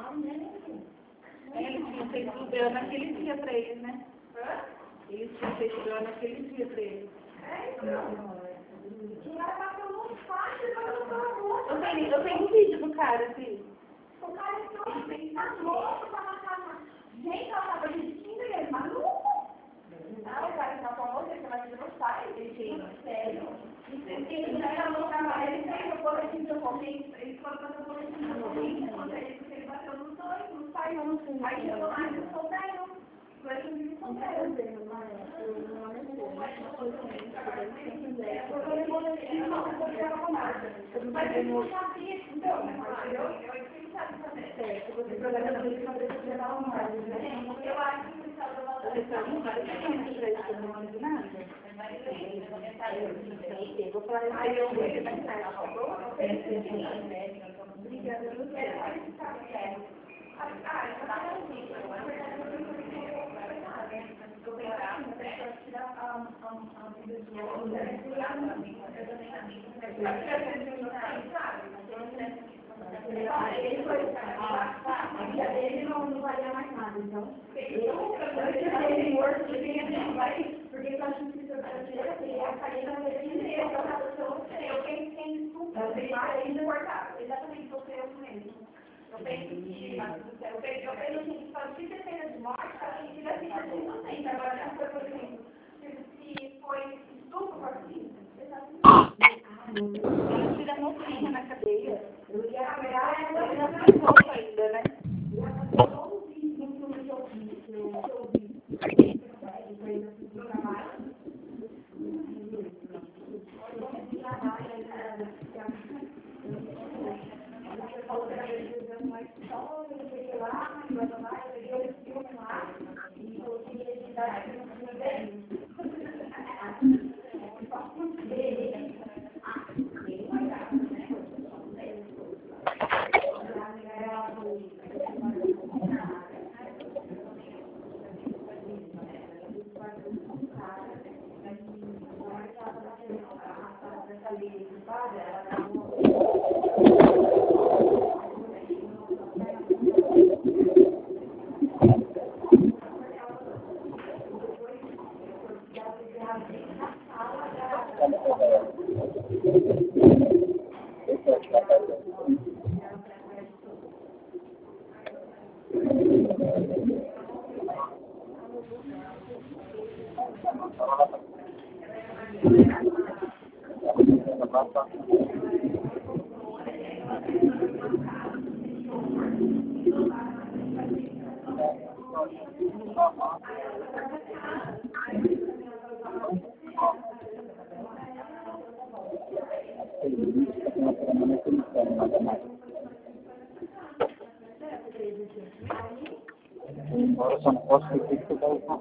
Eles tinham feito o BO naquele dia pra eles, né? Eles tinham feito o BO naquele dia pra eles. Eu tenho um vídeo do cara, assim. O cara tá louco pra matar. Gente, ela tava desistindo e ele maluco. Não, o cara tá com você vai fazer no site. Sério. Ele já não trabalha, ele fez o boletim de ocorrência, ele foi fazer o boletim de ocorrência contra ele, porque ele bateu nos dois, não saiu. Aí chegou lá e não soltaram. Foi que não soltaram. Mas ele não sabia, então, eu sabe fazer. Certo, você programa na minha cabeça de dar uma margem, né? Eu acho que você sabe fazer. Você sabe uma margem, eu não mando nada. Eu vou falar isso aí, eu vou ver mais tarde, tá bom? Obrigada, eu não quero mais ficar sério. Ele não valia mais nada, então. Porque eu acho que a cadeira eu pensei em tudo. Exatamente, você é o mesmo. Eu penso que se depender de morte, a gente já fica inocente. Agora, não foi, por exemplo, se foi estupro, assim, Ela tira a mocinha na cadeia. Eu ia pegar ela na roupa ainda, né? Agora só não posso repetir que eu dou uma